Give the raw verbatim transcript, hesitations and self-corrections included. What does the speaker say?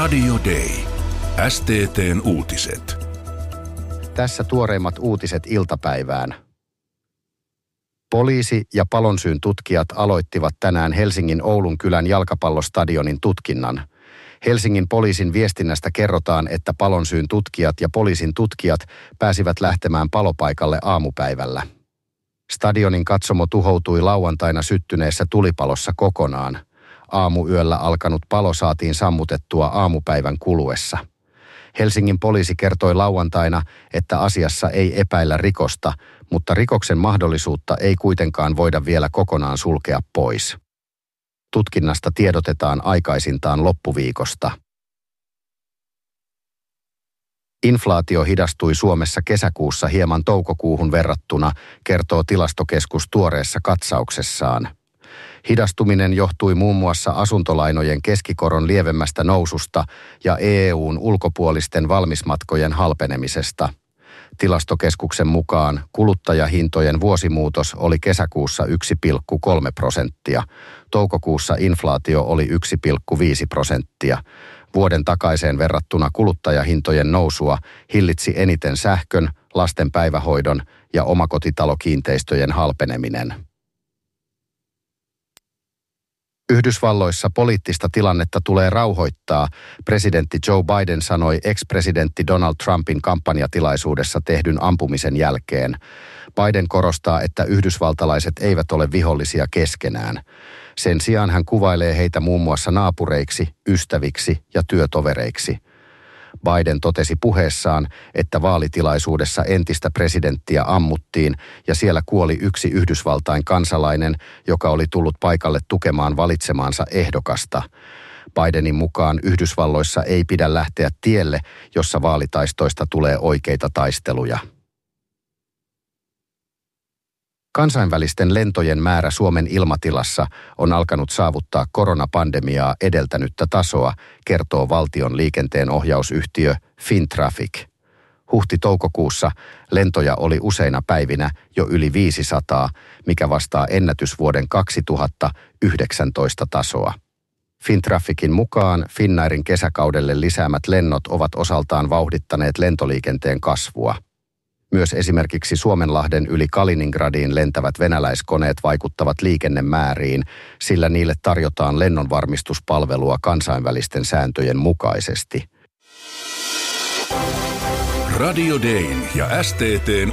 Radio Day. S T T:n uutiset. Tässä tuoreimmat uutiset iltapäivään. Poliisi ja palonsyyn tutkijat aloittivat tänään Helsingin Oulunkylän jalkapallostadionin tutkinnan. Helsingin poliisin viestinnästä kerrotaan, että palonsyyn tutkijat ja poliisin tutkijat pääsivät lähtemään palopaikalle aamupäivällä. Stadionin katsomo tuhoutui lauantaina syttyneessä tulipalossa kokonaan. Aamuyöllä alkanut palo saatiin sammutettua aamupäivän kuluessa. Helsingin poliisi kertoi lauantaina, että asiassa ei epäillä rikosta, mutta rikoksen mahdollisuutta ei kuitenkaan voida vielä kokonaan sulkea pois. Tutkinnasta tiedotetaan aikaisintaan loppuviikosta. Inflaatio hidastui Suomessa kesäkuussa hieman toukokuuhun verrattuna, kertoo Tilastokeskus tuoreessa katsauksessaan. Hidastuminen johtui muun muassa asuntolainojen keskikoron lievemmästä noususta ja E U:n ulkopuolisten valmismatkojen halpenemisesta. Tilastokeskuksen mukaan kuluttajahintojen vuosimuutos oli kesäkuussa yksi pilkku kolme prosenttia. Toukokuussa inflaatio oli yksi pilkku viisi prosenttia. Vuoden takaiseen verrattuna kuluttajahintojen nousua hillitsi eniten sähkön, lasten päivähoidon ja omakotitalokiinteistöjen halpeneminen. Yhdysvalloissa poliittista tilannetta tulee rauhoittaa, presidentti Joe Biden sanoi ex-presidentti Donald Trumpin kampanjatilaisuudessa tehdyn ampumisen jälkeen. Biden korostaa, että yhdysvaltalaiset eivät ole vihollisia keskenään. Sen sijaan hän kuvailee heitä muun muassa naapureiksi, ystäviksi ja työtovereiksi. Biden totesi puheessaan, että vaalitilaisuudessa entistä presidenttiä ammuttiin ja siellä kuoli yksi Yhdysvaltain kansalainen, joka oli tullut paikalle tukemaan valitsemaansa ehdokasta. Bidenin mukaan Yhdysvalloissa ei pidä lähteä tielle, jossa vaalitaistoista tulee oikeita taisteluja. Kansainvälisten lentojen määrä Suomen ilmatilassa on alkanut saavuttaa koronapandemiaa edeltänyttä tasoa, kertoo valtion liikenteen ohjausyhtiö Fintraffic. Huhti-toukokuussa lentoja oli useina päivinä jo yli viisisataa, mikä vastaa ennätysvuoden kaksituhattayhdeksäntoista tasoa. Fintrafficin mukaan Finnairin kesäkaudelle lisäämät lennot ovat osaltaan vauhdittaneet lentoliikenteen kasvua. Myös esimerkiksi Suomenlahden yli Kaliningradiin lentävät venäläiskoneet vaikuttavat liikennemääriin, sillä niille tarjotaan lennonvarmistuspalvelua kansainvälisten sääntöjen mukaisesti. Radio Dayn ja S T T:n